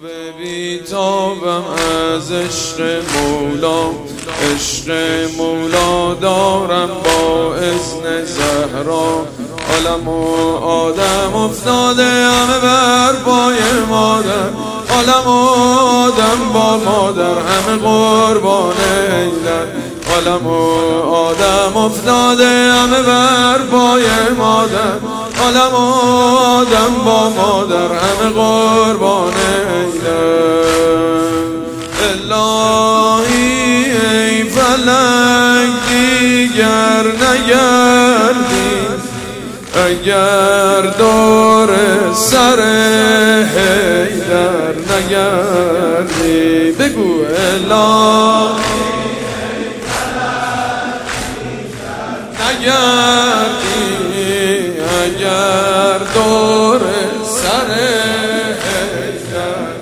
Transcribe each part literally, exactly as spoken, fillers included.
بیتابم از عشق مولا، عشق مولا دارم با اذن زهرا. عالم و آدم افتاده همه بر پای مادر، عالم و آدم با مادر همه قربان حیدر. عالم و آدم افتاده همه بر پای مادر، عالم و آدم با مادر همه قربان حیدر. الهی ای فلک دیگر نگردی، اگر دور سر حیدر نگردی. بگو الهی ای فلک نگردی، اگر دور سر حیدر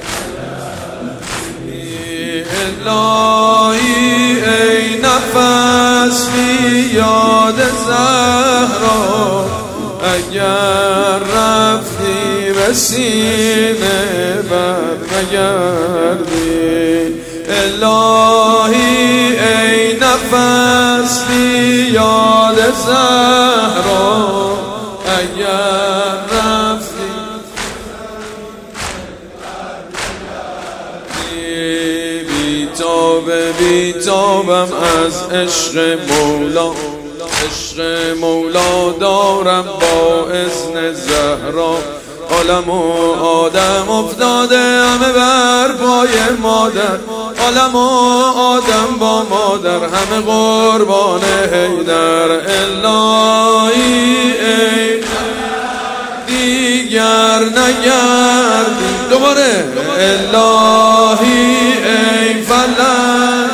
نگردی. الهی ای نفس بی یاد زهرا، اگر رفتی به سینه بر نگردی. الهی ای نفس بی یاد زهرا، اگر رفتی بیتاب بیتابم از عشق مولا، عشق مولا دارم با اذن زهرا. عالم و آدم افتاده همه بر پای مادر، عالم و آدم با مادر همه قربان حیدر. الهی ای دیگر نگردی. دوباره الهی ای فلک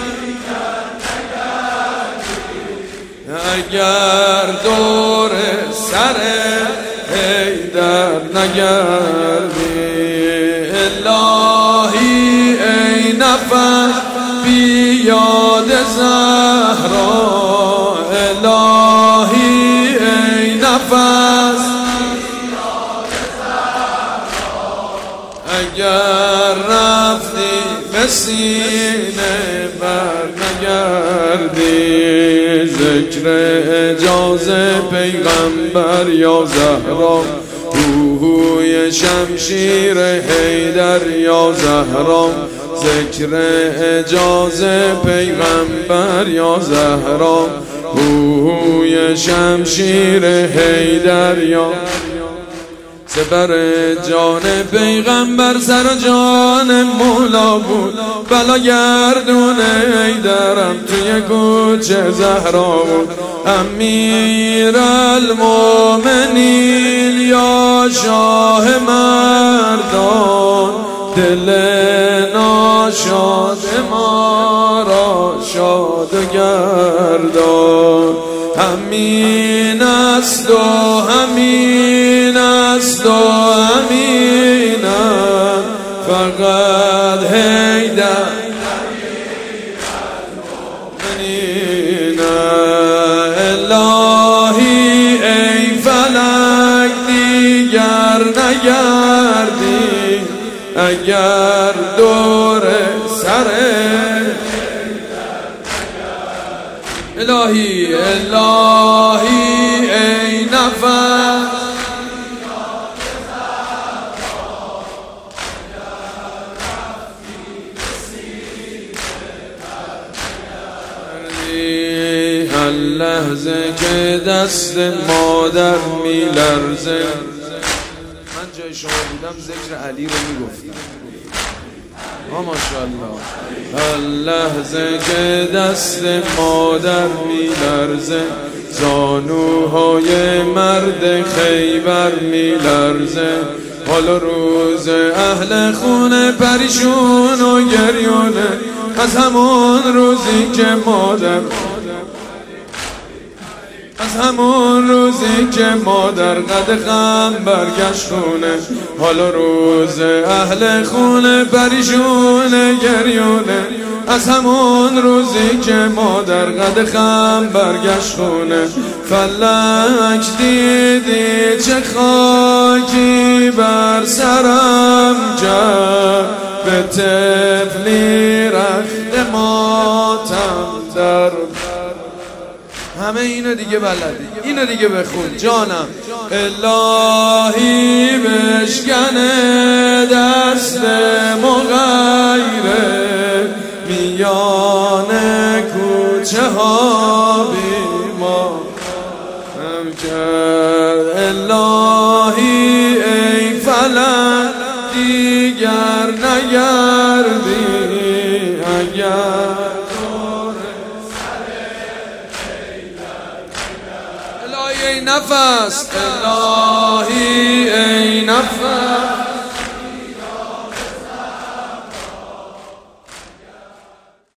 اگر دور سر حیدر نگردی. الهی ای نفس بی یاد زهرا، الهی ای نفس بی یاد زهرا، اگر رفتی به سینه بر نگردی. ذکر اجازه پیغمبر یا زهرا، هوهوی شمشیر حیدر یا زهرا. ذکر اجازه پیغمبر یا زهرا، هوهوی شمشیر حیدر یا. سپر جان پیغمبر سر جان مولا بود، بلا گردون حیدرم توی کوچه زهرا بود. امیر المومنین یا شاه مردان، دل ناشاد ما را شاد گردان. همین است و همین است و همینم فقط حیدر منینه. الهی ای فلک دیگر نگردی، اگر دور سر الهی الهی ای نفس هر لحظه که دست مادر میلرزه. من جای شما بودم ذکر علی رو میگفتم. آه ماشاءالله. هر لحظه که دست مادر میلرزه، زانوهای مرد خیبر میلرزه. حال روز اهل خونه پریشون و گریونه، از همون روزی که مادر از همون روزی که مادر قد غم برگشت خونه. حالا روز اهل خونه پریشونه گریونه، از همون روزی که مادر قد غم برگشت خونه. فلک دیدی چه خاکی بر سرم کرد، به طفلی رخت ماتم در. همه اینو دیگه بلدی، اینو دیگه بخون جانم. الهی بشکنه دست مغیره میان کوچه ها بیما هم کرد. الهی ای فلک دیگر نگردی اگر الهی ای نفس، الهی ای نفس